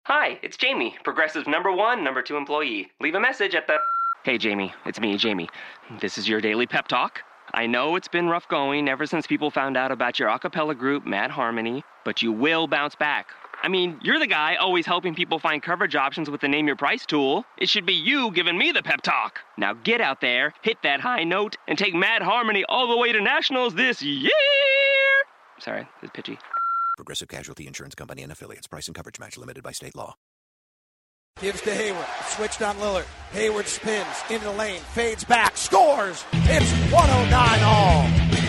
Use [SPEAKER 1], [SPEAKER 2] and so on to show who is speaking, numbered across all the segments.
[SPEAKER 1] Hi, it's Jamie, Progressive's #1, #2 employee. Leave a message at the... Hey, Jamie, it's me, Jamie. This is your daily pep talk. I know it's been rough going ever since people found out about your a cappella group, Mad Harmony, but you will bounce back. I mean, you're the guy always helping people find coverage options with the Name Your Price tool. It should be you giving me the pep talk. Now get out there, hit that high note, and take Mad Harmony all the way to nationals this year! Sorry, it's pitchy.
[SPEAKER 2] Progressive Casualty Insurance Company and Affiliates. Price and coverage match limited by state law.
[SPEAKER 3] Gives to Hayward. Switched on Lillard. Hayward spins into the lane. Fades back. Scores. It's 109 all.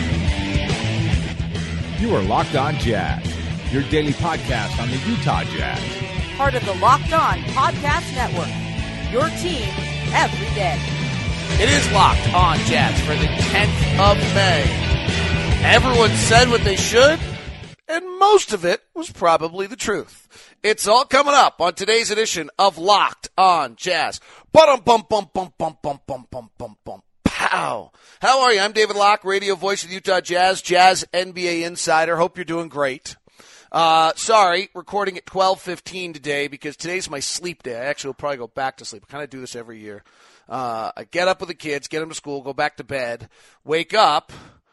[SPEAKER 4] You are Locked On Jazz, your daily podcast on the Utah Jazz.
[SPEAKER 5] Part of the Locked On Podcast Network. Your team every day.
[SPEAKER 3] It is Locked On Jazz for the 10th of May. Everyone said what they should, and most of it was probably the truth. It's all coming up on today's edition of Locked On Jazz. Bum bum bum bum bum bum bum bum bum bum. Pow! How are you? I'm David Locke, radio voice of the Utah Jazz, Jazz NBA insider. Hope you're doing great. Sorry, recording at 12:15 today because today's my sleep day. I actually will probably go back to sleep. I kind of do this every year. I get up with the kids, get them to school, go back to bed, wake up,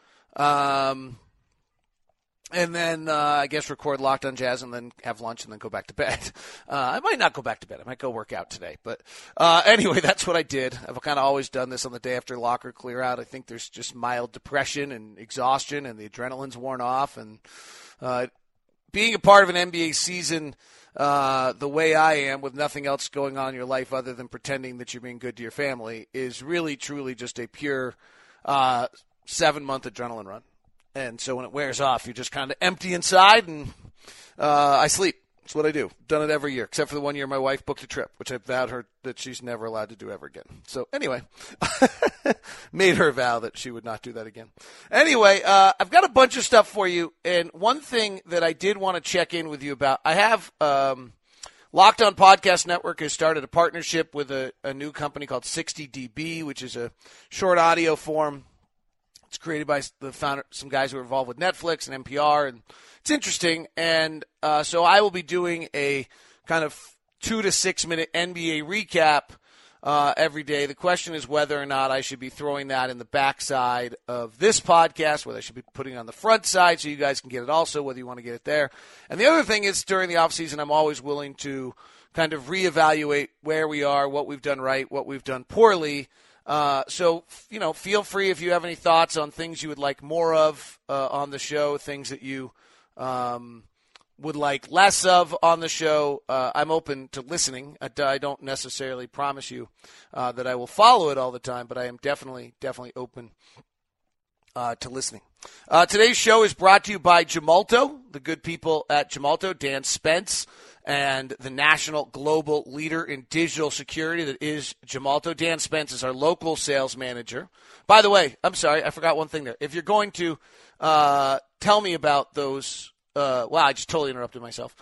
[SPEAKER 3] and then I guess record Locked On Jazz and then have lunch and then go back to bed. I might not go back to bed. I might go work out today. But anyway, that's what I did. I've kind of always done this on the day after locker clear out. I think there's just mild depression and exhaustion and the adrenaline's worn off. And being a part of an NBA season the way I am with nothing else going on in your life other than pretending that you're being good to your family is really, truly just a pure 7-month adrenaline run. And so when it wears off, you're just kind of empty inside, and I sleep. That's what I do. Done it every year, except for the one year my wife booked a trip, which I vowed her that she's never allowed to do ever again. So anyway, made her vow that she would not do that again. Anyway, I've got a bunch of stuff for you, and one thing that I did want to check in with you about, I have Locked On Podcast Network has started a partnership with a new company called 60dB, which is a short audio form. It's created by the founder, some guys who are involved with Netflix and NPR, and it's interesting. And so I will be doing a kind of 2 to 6 minute NBA recap every day. The question is whether or not I should be throwing that in the backside of this podcast, whether I should be putting it on the front side so you guys can get it also, whether you want to get it there. And the other thing is during the offseason, I'm always willing to kind of reevaluate where we are, what we've done right, what we've done poorly. So, you know, feel free if you have any thoughts on things you would like more of on the show, things that you would like less of on the show. I'm open to listening. I don't necessarily promise you that I will follow it all the time, but I am definitely open to listening. Today's show is brought to you by Gemalto, the good people at Gemalto, Dan Spence, and the national global leader in digital security that is Gemalto. Dan Spence is our local sales manager. By the way, I'm sorry, I forgot one thing there. If you're going to tell me about those, wow, I just totally interrupted myself.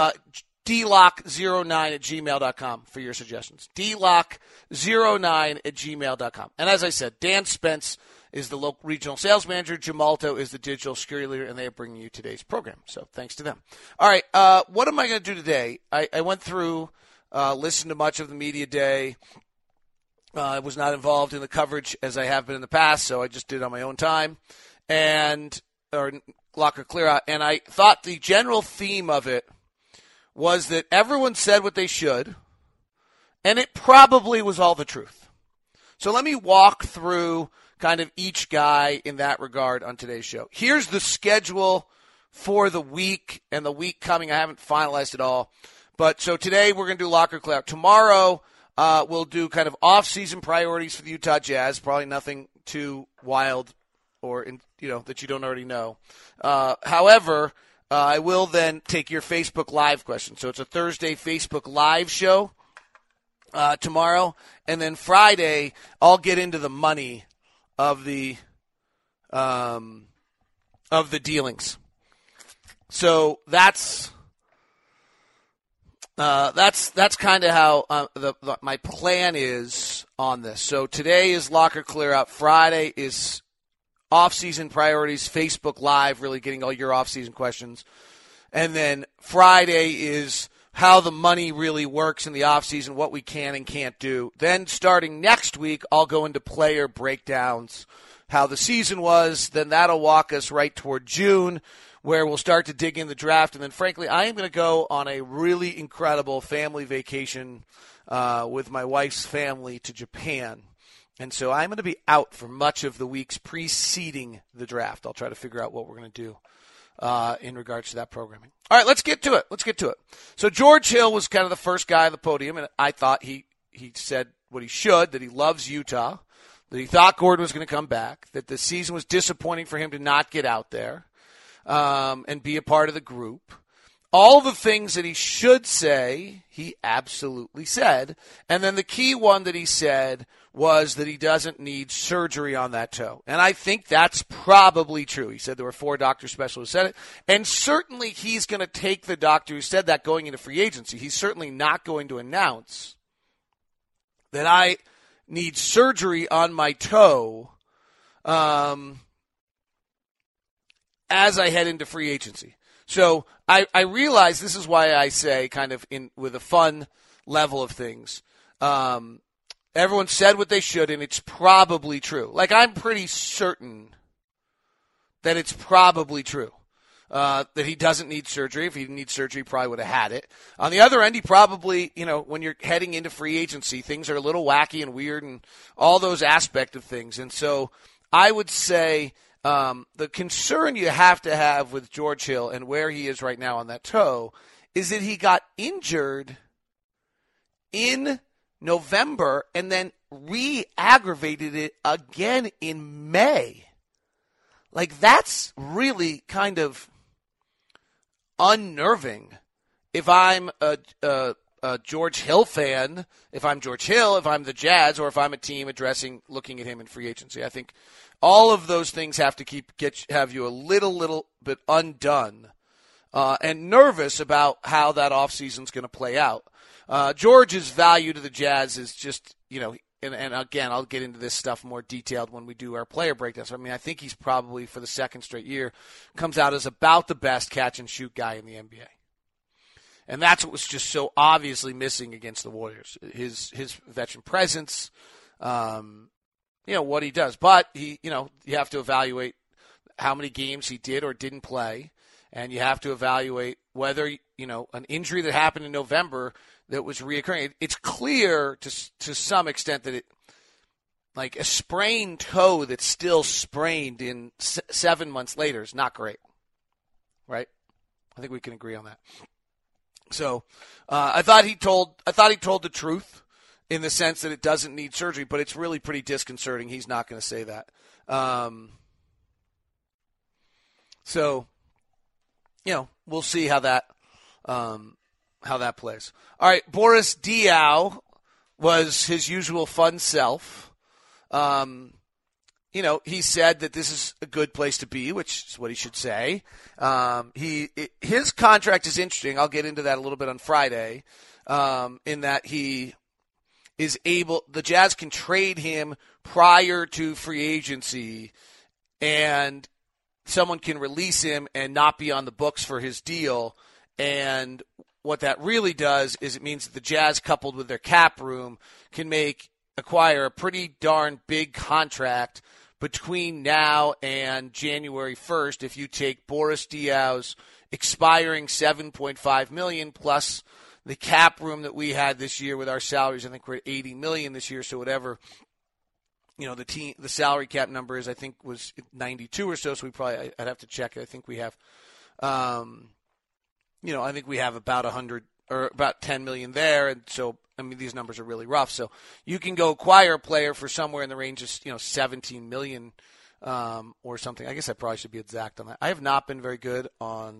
[SPEAKER 3] dlock09@gmail.com for your suggestions. dlock09@gmail.com. And as I said, Dan Spence is the local regional sales manager. Gemalto is the digital security leader, and they are bringing you today's program. So thanks to them. All right, what am I going to do today? I went through, listened to much of the media day. I was not involved in the coverage as I have been in the past, so I just did it on my own time. Or locker clear out. And I thought the general theme of it was that everyone said what they should, and it probably was all the truth. So let me walk through kind of each guy in that regard on today's show. Here's the schedule for the week and the week coming. I haven't finalized it all. But so today we're going to do locker clear out. Tomorrow we'll do kind of off-season priorities for the Utah Jazz. Probably nothing too wild or that you don't already know. However, I will then take your Facebook Live questions. So it's a Thursday Facebook Live show tomorrow. And then Friday, I'll get into the money of the dealings. So that's kind of how my plan is on this. So today is locker clear out. Friday is off-season priorities, Facebook Live, really getting all your off-season questions. And then Friday is how the money really works in the offseason, what we can and can't do. Then starting next week, I'll go into player breakdowns, how the season was. Then that'll walk us right toward June, where we'll start to dig in the draft. And then, frankly, I am going to go on a really incredible family vacation with my wife's family to Japan. And so I'm going to be out for much of the weeks preceding the draft. I'll try to figure out what we're going to do in regards to that programming. All right, let's get to it. So George Hill was kind of the first guy on the podium, and I thought he said what he should, that he loves Utah, that he thought Gordon was going to come back, that the season was disappointing for him to not get out there and be a part of the group. All the things that he should say, he absolutely said. And then the key one that he said was that he doesn't need surgery on that toe. And I think that's probably true. He said there were 4 doctor specialists who said it. And certainly he's going to take the doctor who said that going into free agency. He's certainly not going to announce that I need surgery on my toe as I head into free agency. So I realize this is why I say, kind of with a fun level of things, everyone said what they should, and it's probably true. Like, I'm pretty certain that it's probably true that he doesn't need surgery. If he didn't need surgery, he probably would have had it. On the other end, he probably, when you're heading into free agency, things are a little wacky and weird and all those aspects of things. And so I would say the concern you have to have with George Hill and where he is right now on that toe is that he got injured in November and then re-aggravated it again in May. Like, that's really kind of unnerving. If I'm a George Hill fan, if I'm George Hill, if I'm the Jazz, or if I'm a team looking at him in free agency, I think all of those things have to have you a little bit undone and nervous about how that offseason's going to play out. George's value to the Jazz is just, and again, I'll get into this stuff more detailed when we do our player breakdowns. I mean, I think he's probably, for the second straight year, comes out as about the best catch-and-shoot guy in the NBA. And that's what was just so obviously missing against the Warriors, his veteran presence, what he does. But, you have to evaluate how many games he did or didn't play, and you have to evaluate whether, an injury that happened in November that was reoccurring. It's clear to some extent that like a sprained toe that's still sprained in 7 months later is not great, right? I think we can agree on that. So I thought he told the truth in the sense that it doesn't need surgery, but it's really pretty disconcerting. He's not going to say that. So we'll see how that plays. All right, Boris Diaw was his usual fun self. He said that this is a good place to be, which is what he should say. His contract is interesting. I'll get into that a little bit on Friday, in that he is the Jazz can trade him prior to free agency, and someone can release him and not be on the books for his deal. And what that really does is it means that the Jazz, coupled with their cap room, can acquire a pretty darn big contract between now and January 1st if you take Boris Diaw's expiring $7.5 million plus the cap room that we had this year with our salaries. I think we're at $80 million this year, so whatever the salary cap number is, I think was 92 or so. So I'd have to check it. I think we have I think we have about 100 or about 10 million there, and so these numbers are really rough. So you can go acquire a player for somewhere in the range of 17 million or something. I guess I probably should be exact on that. I have not been very good on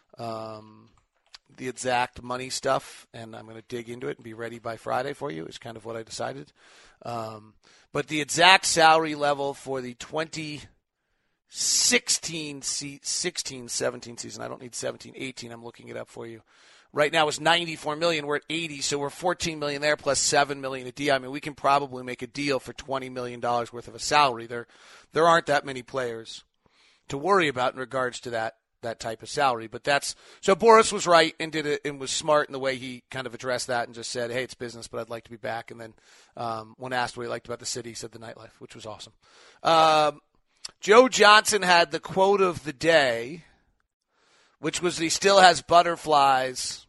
[SPEAKER 3] the exact money stuff, and I'm going to dig into it and be ready by Friday for you. Is kind of what I decided. But the exact salary level for the 16-17 season, I don't need 17-18, I'm looking it up for you. Right now it's $94 million. We're at $80, so we're $14 million there plus $7 million a deal. We can probably make a deal for $20 million worth of a salary. There aren't that many players to worry about in regards to that that type of salary. But so Boris was right and did it and was smart in the way he kind of addressed that and just said, hey, it's business, but I'd like to be back. And then when asked what he liked about the city, he said the nightlife, which was awesome. Joe Johnson had the quote of the day, which was he still has butterflies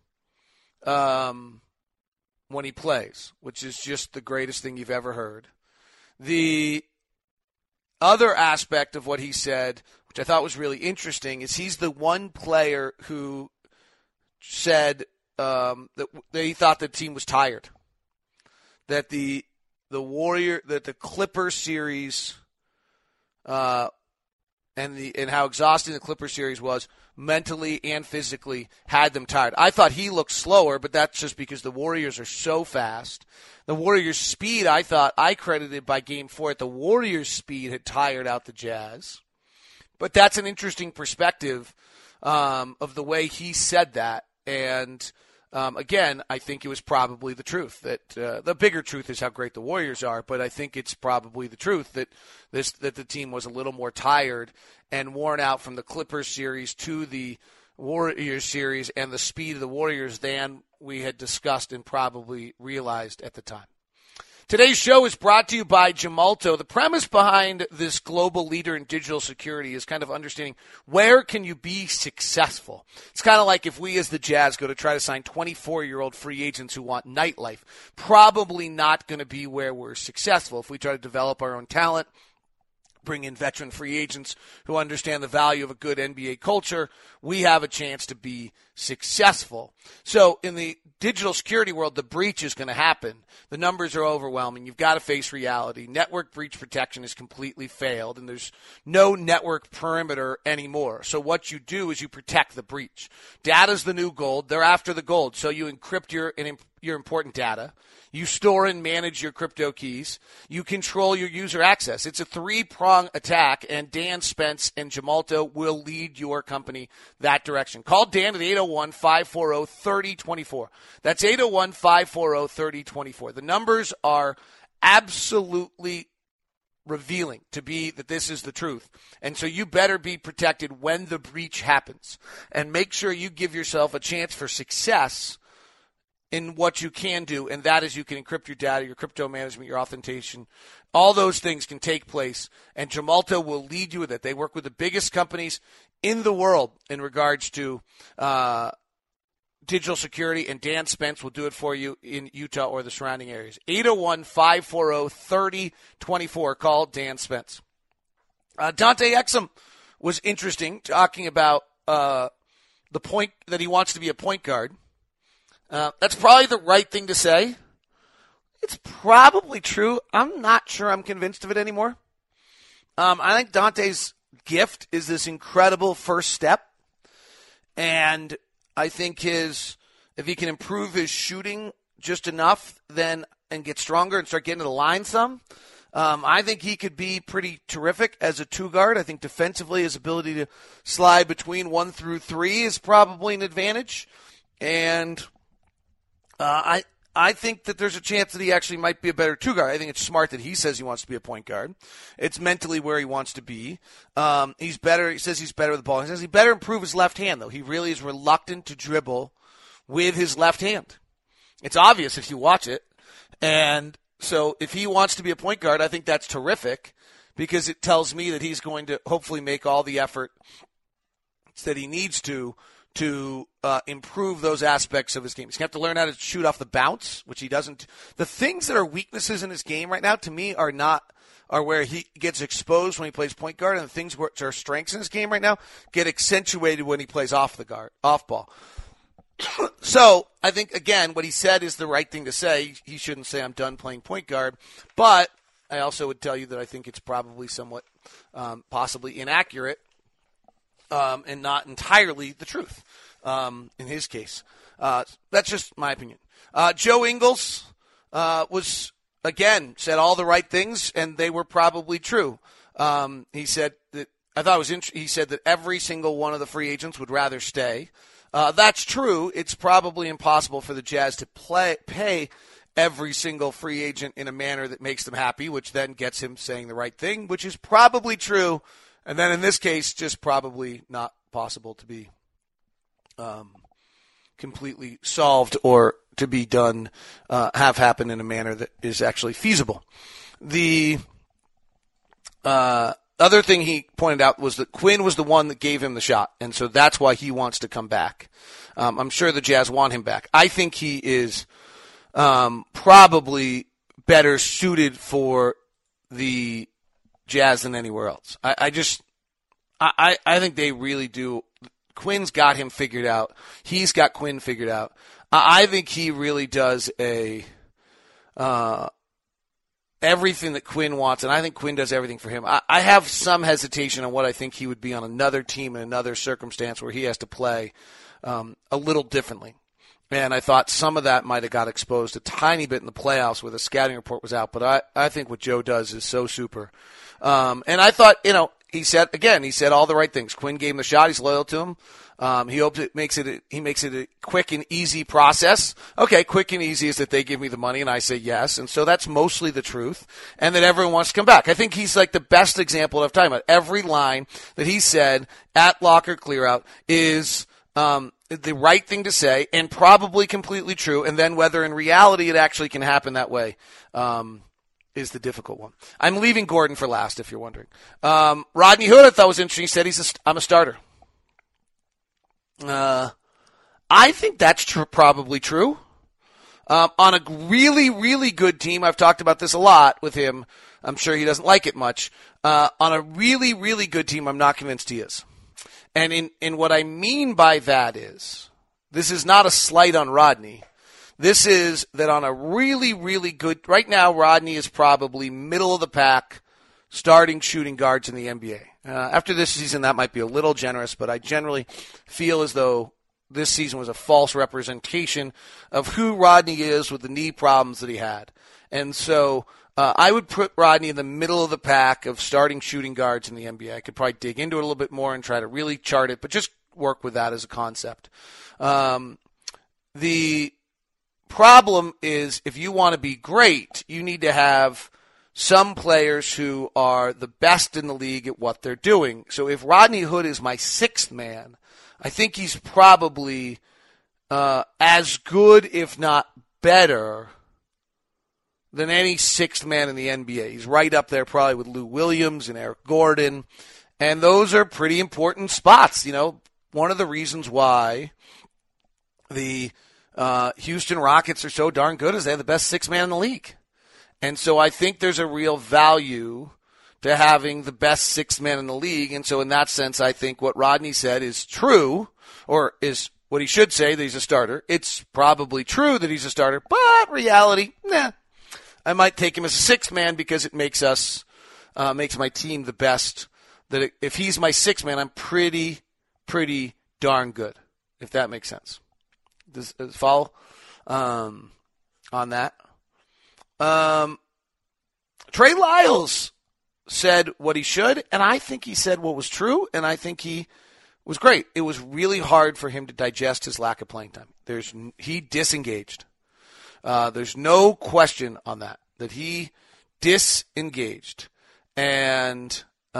[SPEAKER 3] when he plays, which is just the greatest thing you've ever heard. The other aspect of what he said, which I thought was really interesting, is he's the one player who said that he thought the team was tired, that the Clippers series and how exhausting the Clippers series was mentally and physically had them tired. I thought he looked slower, but that's just because the Warriors are so fast. The Warriors' speed, I thought, I credited by Game 4 the Warriors' speed had tired out the Jazz. But that's an interesting perspective of the way he said that. And again, I think it was probably the truth. That the bigger truth is how great the Warriors are, but I think it's probably the truth that the team was a little more tired and worn out from the Clippers series to the Warriors series and the speed of the Warriors than we had discussed and probably realized at the time. Today's show is brought to you by Gemalto. The premise behind this global leader in digital security is kind of understanding where can you be successful. It's kind of like if we as the Jazz go to try to sign 24-year-old free agents who want nightlife. Probably not going to be where we're successful. If we try to develop our own talent, bring in veteran free agents who understand the value of a good NBA culture, we have a chance to be successful. So in the digital security world, the breach is going to happen. The numbers are overwhelming. You've got to face reality. Network breach protection has completely failed, and there's no network perimeter anymore. So what you do is you protect the breach. Data's the new gold. They're after the gold. So you encrypt your important data. You store and manage your crypto keys. You control your user access. It's a three-prong attack, and Dan Spence and Gemalto will lead your company that direction. Call Dan at 801-540-3024. That's 801-540-3024. The numbers are absolutely revealing to be that this is the truth. And so you better be protected when the breach happens. And make sure you give yourself a chance for success in what you can do, and that is you can encrypt your data, your crypto management, your authentication. All those things can take place, and Gemalto will lead you with it. They work with the biggest companies in the world in regards to digital security, and Dan Spence will do it for you in Utah or the surrounding areas. 801-540-3024. Call Dan Spence. Dante Exum was interesting, talking about the point that he wants to be a point guard. That's probably the right thing to say. It's probably true. I'm not sure I'm convinced of it anymore. I think Dante's gift is this incredible first step. And I think if he can improve his shooting just enough and get stronger and start getting to the line some, I think he could be pretty terrific as a two guard. I think defensively his ability to slide between 1 through 3 is probably an advantage. And I think that there's a chance that he actually might be a better two guard. I think it's smart that he says he wants to be a point guard. It's mentally where he wants to be. He's better. He says he's better with the ball. He says he better improve his left hand, though. He really is reluctant to dribble with his left hand. It's obvious if you watch it. And so if he wants to be a point guard, I think that's terrific because it tells me that he's going to hopefully make all the effort that he needs to improve those aspects of his game. He's going to have to learn how to shoot off the bounce, which he doesn't. The things that are weaknesses in his game right now, to me, are where he gets exposed when he plays point guard, and the things which are strengths in his game right now get accentuated when he plays off ball. So I think, again, what he said is the right thing to say. He shouldn't say I'm done playing point guard, but I also would tell you that I think it's probably somewhat possibly inaccurate. And not entirely the truth in his case. That's just my opinion. Joe Ingles said all the right things, and they were probably true. He said that he said that every single one of the free agents would rather stay. That's true. It's probably impossible for the Jazz to pay every single free agent in a manner that makes them happy, which then gets him saying the right thing, which is probably true. And then in this case, just probably not possible to be completely solved or to be done, have happen in a manner that is actually feasible. The other thing he pointed out was that Quinn was the one that gave him the shot, and so that's why he wants to come back. I'm sure the Jazz want him back. I think he is probably better suited for the Jazz than anywhere else. I think they really do. Quinn's got him figured out. He's got Quinn figured out. I think he really does everything that Quinn wants, and I think Quinn does everything for him. I have some hesitation on what I think he would be on another team in another circumstance where he has to play a little differently. And I thought some of that might have got exposed a tiny bit in the playoffs where the scouting report was out. But I think what Joe does is so super. And I thought, he said all the right things. Quinn gave him the shot. He's loyal to him. He hopes he makes it a quick and easy process. Okay, quick and easy is that they give me the money and I say yes. And so that's mostly the truth. And that everyone wants to come back. I think he's like the best example of time. Every line that he said at Locker Clearout is the right thing to say and probably completely true. And then whether in reality it actually can happen that way is the difficult one. I'm leaving Gordon for last, if you're wondering. Rodney Hood, I thought was interesting. He said I'm a starter. I think that's probably true. On a really, really good team, I've talked about this a lot with him. I'm sure he doesn't like it much. On a really, really good team, I'm not convinced he is. And in what I mean by that is, this is not a slight on Rodney. This is that on a really, really good, right now Rodney is probably middle of the pack starting shooting guards in the NBA. After this season, that might be a little generous, but I generally feel as though this season was a false representation of who Rodney is with the knee problems that he had. And so I would put Rodney in the middle of the pack of starting shooting guards in the NBA. I could probably dig into it a little bit more and try to really chart it, but just work with that as a concept. The problem is if you want to be great, you need to have some players who are the best in the league at what they're doing. So if Rodney Hood is my sixth man, I think he's probably as good, if not better, than any sixth man in the NBA. He's right up there probably with Lou Williams and Eric Gordon. And those are pretty important spots. One of the reasons why the Houston Rockets are so darn good is they have the best sixth man in the league. And so I think there's a real value to having the best sixth man in the league. And so in that sense, I think what Rodney said is true, or is what he should say, that he's a starter. It's probably true that he's a starter, but reality, I might take him as a sixth man because it makes my team the best. That if he's my sixth man, I'm pretty darn good, if that makes sense. Does follow on that? Trey Lyles said what he should, and I think he said what was true, and I think he was great. It was really hard for him to digest his lack of playing time. He disengaged. There's no question on that he disengaged. And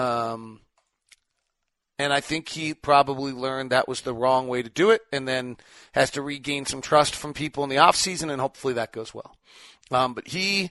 [SPEAKER 3] I think he probably learned that was the wrong way to do it, and then has to regain some trust from people in the offseason, and hopefully that goes well. But he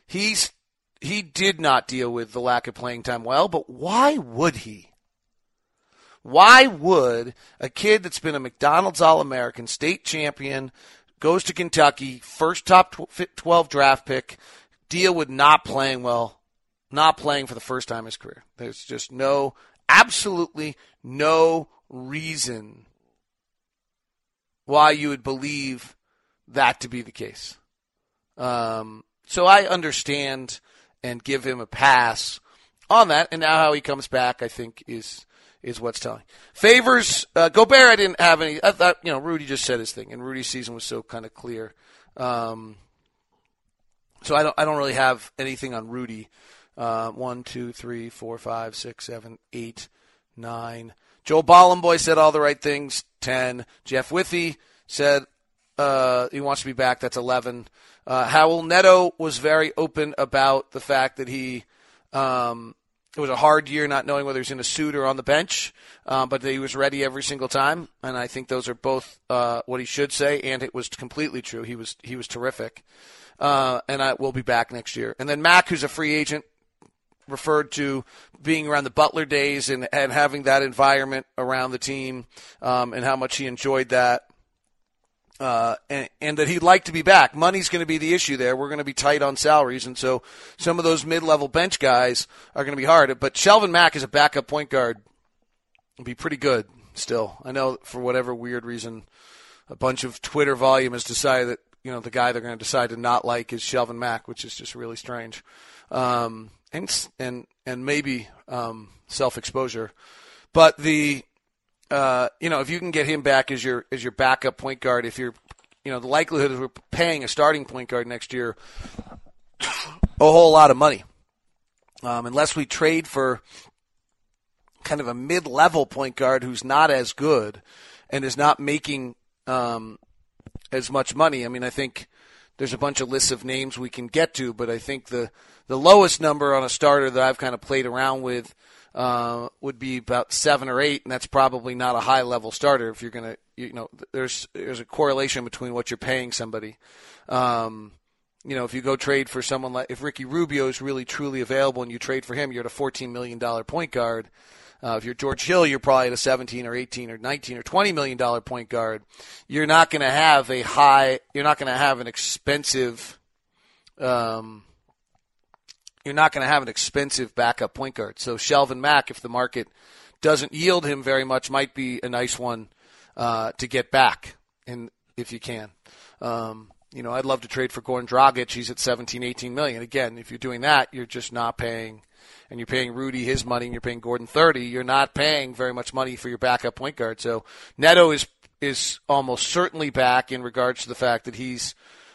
[SPEAKER 3] did not deal with the lack of playing time well, but why would he? Why would a kid that's been a McDonald's All-American, state champion, goes to Kentucky, first top 12 draft pick, deal with not playing well, not playing for the first time in his career? There's just absolutely no reason why you would believe that to be the case. So I understand and give him a pass on that. And now how he comes back, I think, is what's telling. Favors, Gobert, I didn't have any. I thought, Rudy just said his thing, and Rudy's season was so kind of clear. So I don't really have anything on Rudy. 1, 2, 3, 4, 5, 6, 7, 8, 9. Joe Bollenboy said all the right things. 10. Jeff Withey said he wants to be back. That's 11. Howell Neto was very open about the fact that he it was a hard year not knowing whether he was in a suit or on the bench, but that he was ready every single time. And I think those are both what he should say, and it was completely true. He was terrific. And I will be back next year. And then Mack, who's a free agent, referred to being around the Butler days and having that environment around the team, and how much he enjoyed that. And that he'd like to be back. Money's going to be the issue there. We're going to be tight on salaries, and so some of those mid-level bench guys are going to be hard. But Shelvin Mack as a backup point guard will be pretty good still. I know for whatever weird reason, a bunch of Twitter volume has decided that the guy they're going to decide to not like is Shelvin Mack, which is just really strange, and maybe self-exposure. But if you can get him back as your backup point guard, if you're, the likelihood is we're paying a starting point guard next year a whole lot of money, unless we trade for kind of a mid-level point guard who's not as good and is not making as much money. I mean, I think there's a bunch of lists of names we can get to, but I think the lowest number on a starter that I've kind of played around with would be about 7 or 8, and that's probably not a high-level starter. If you're going to, there's a correlation between what you're paying somebody. If you go trade for someone like, if Ricky Rubio is really truly available and you trade for him, you're at a $14 million point guard. If you're George Hill, you're probably at a 17 or 18 or 19 or $20 million point guard. You're not going to have an expensive, backup point guard. So Shelvin Mack, if the market doesn't yield him very much, might be a nice one to get back, and if you can. I'd love to trade for Goran Dragic. He's at 17, 18 million. Again, if you're doing that, you're just not paying, and you're paying Rudy his money, and you're paying Gordon 30. You're not paying very much money for your backup point guard. So Neto is almost certainly back in regards to the fact that he's.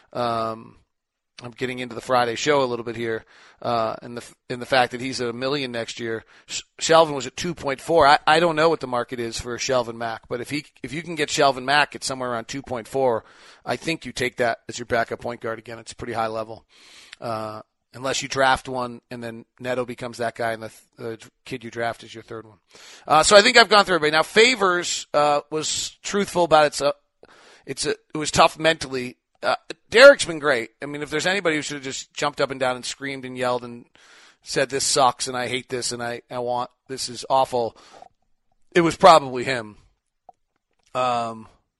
[SPEAKER 3] I'm getting into the Friday show a little bit here, and the fact that he's at $1 million next year. Shelvin was at 2.4. I don't know what the market is for Shelvin Mack, but if you can get Shelvin Mack at somewhere around 2.4, I think you take that as your backup point guard again. It's pretty high level, unless you draft one and then Neto becomes that guy, and the kid you draft is your third one. So I think I've gone through everybody. Now Favors was truthful about it was tough mentally. Derek's been great. I mean, if there's anybody who should have just jumped up and down and screamed and yelled and said, this sucks and I hate this and I want, this is awful, it was probably him. This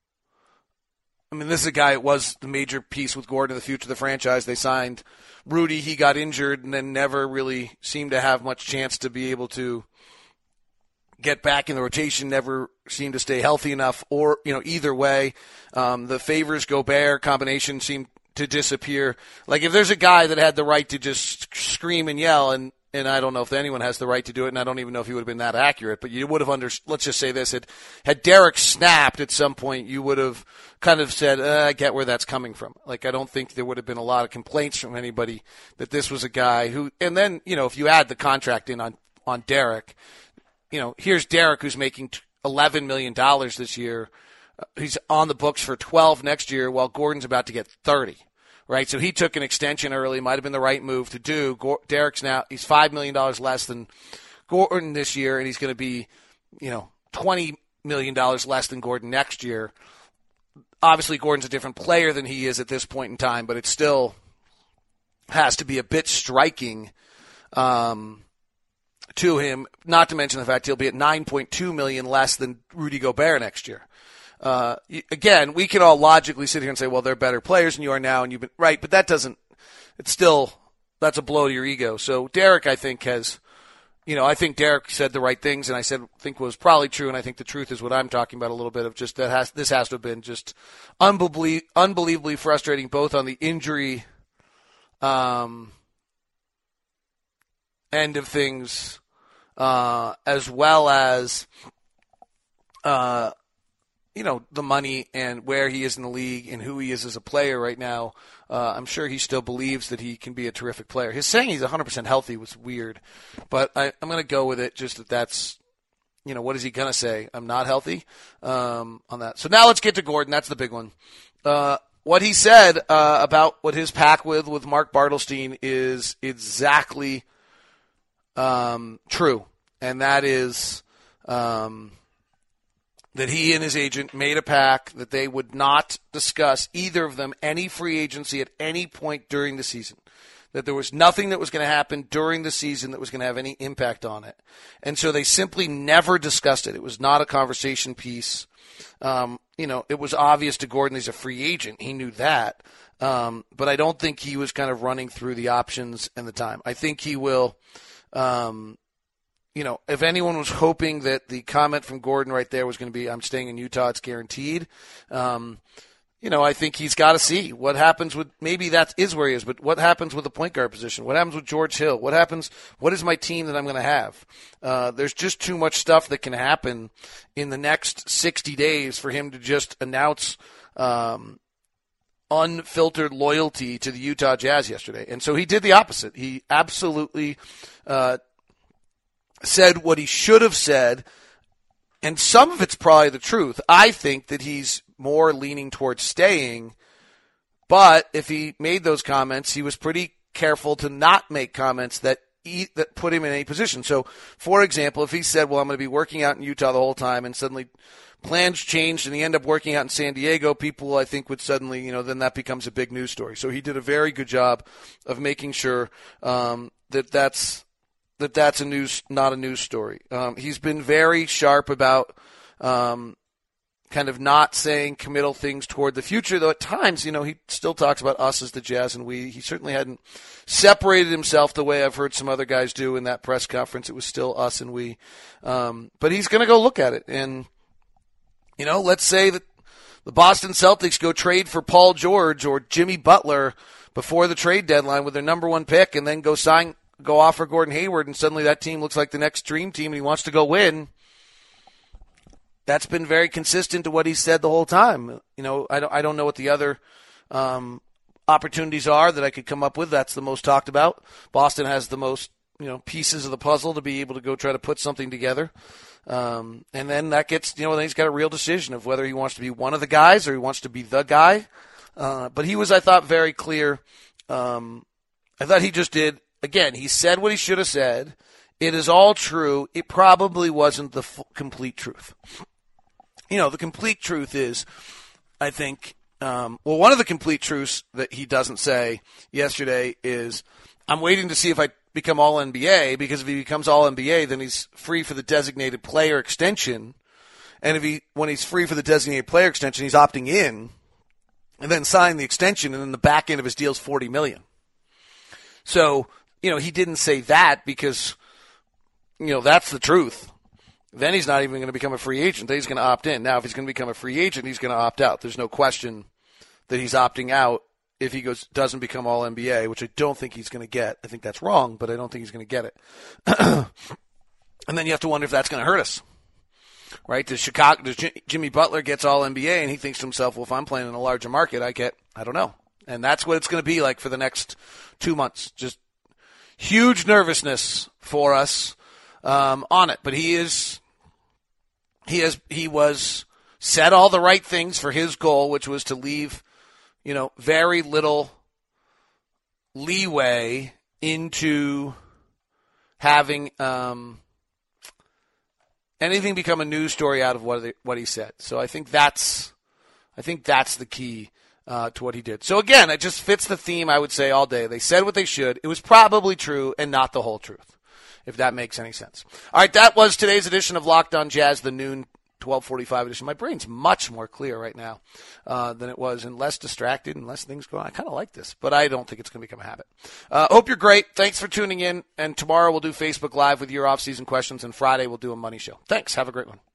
[SPEAKER 3] is a guy that was the major piece with Gordon in the future of the franchise. They signed Rudy. He got injured and then never really seemed to have much chance to be able to get back in the rotation, never seemed to stay healthy enough, or, either way, the Favors-Gobert combination seemed to disappear. Like, if there's a guy that had the right to just scream and yell, and I don't know if anyone has the right to do it, and I don't even know if he would have been that accurate, but you would have let's just say this, had Derek snapped at some point, you would have kind of said, I get where that's coming from. Like, I don't think there would have been a lot of complaints from anybody that this was a guy who, and then, if you add the contract in on Derek, here's Derek who's making $11 million this year. He's on the books for 12 next year, while Gordon's about to get 30, right? So he took an extension early. Might have been the right move to do. Derek's now, he's $5 million less than Gordon this year, and he's going to be, $20 million less than Gordon next year. Obviously, Gordon's a different player than he is at this point in time, but it still has to be a bit striking, to him, not to mention the fact he'll be at $9.2 million less than Rudy Gobert next year. Again, we can all logically sit here and say, well, they're better players than you are now, and you've been right, but that's a blow to your ego. So Derek, I think, I think Derek said the right things, and I think was probably true, and I think the truth is what I'm talking about a little bit of just this has to have been just unbelievably frustrating, both on the injury end of things, as well as, the money and where he is in the league and who he is as a player right now. I'm sure he still believes that he can be a terrific player. His saying he's 100% healthy was weird, but I'm going to go with it just that's, what is he going to say? I'm not healthy on that. So now let's get to Gordon. That's the big one. What he said about what his pact with Mark Bartelstein is exactly true, and that is that he and his agent made a pact that they would not discuss, either of them, any free agency at any point during the season. That there was nothing that was going to happen during the season that was going to have any impact on it. And so they simply never discussed it. It was not a conversation piece. It was obvious to Gordon he's a free agent. He knew that. But I don't think he was kind of running through the options and the time. I think he will, if anyone was hoping that the comment from Gordon right there was going to be, I'm staying in Utah, it's guaranteed. I think he's got to see what happens with, maybe that is where he is, but what happens with the point guard position? What happens with George Hill? What is my team that I'm going to have? There's just too much stuff that can happen in the next 60 days for him to just announce unfiltered loyalty to the Utah Jazz yesterday. And so he did the opposite. He absolutely said what he should have said, and some of it's probably the truth. I think that he's more leaning towards staying, but if he made those comments, he was pretty careful to not make comments that put him in any position. So, for example, if he said, well, I'm going to be working out in Utah the whole time, and suddenly plans changed and he ended up working out in San Diego, people, I think, would suddenly, then that becomes a big news story. So he did a very good job of making sure that's not a news story. He's been very sharp about kind of not saying committal things toward the future, though at times, he still talks about us as the Jazz and we. He certainly hadn't separated himself the way I've heard some other guys do in that press conference. It was still us and we. But he's going to go look at it. And, let's say that the Boston Celtics go trade for Paul George or Jimmy Butler before the trade deadline with their number one pick and then go offer Gordon Hayward, and suddenly that team looks like the next dream team and he wants to go win. That's been very consistent to what he said the whole time. I don't know what the other opportunities are that I could come up with. That's the most talked about. Boston has the most, pieces of the puzzle to be able to go try to put something together. And then that gets, then he's got a real decision of whether he wants to be one of the guys or he wants to be the guy. But he was, I thought, very clear. I thought he just did. Again, he said what he should have said. It is all true. It probably wasn't the complete truth. The complete truth is, I think, one of the complete truths that he doesn't say yesterday is, I'm waiting to see if I become All-NBA, because if he becomes All-NBA, then he's free for the designated player extension. And when he's free for the designated player extension, he's opting in and then signing the extension, and then the back end of his deal is $40 million. So, he didn't say that because, that's the truth. Then he's not even going to become a free agent. Then he's going to opt in. Now, if he's going to become a free agent, he's going to opt out. There's no question that he's opting out if he doesn't become All-NBA, which I don't think he's going to get. I think that's wrong, but I don't think he's going to get it. And then you have to wonder if that's going to hurt us. Right? Does Jimmy Butler gets All-NBA and he thinks to himself, well, if I'm playing in a larger market, I don't know. And that's what it's going to be like for the next 2 months. Just huge nervousness for us on it. But he said all the right things for his goal, which was to leave, very little leeway into having anything become a news story out of what he said. So I think that's the key to what he did. So again, it just fits the theme, I would say, all day. They said what they should. It was probably true and not the whole truth, if that makes any sense. All right, that was today's edition of Locked On Jazz, the noon 12:45 edition. My brain's much more clear right now than it was, and less distracted and less things going on. I kind of like this, but I don't think it's going to become a habit. Hope you're great. Thanks for tuning in, and tomorrow we'll do Facebook Live with your off-season questions, and Friday we'll do a money show. Thanks. Have a great one.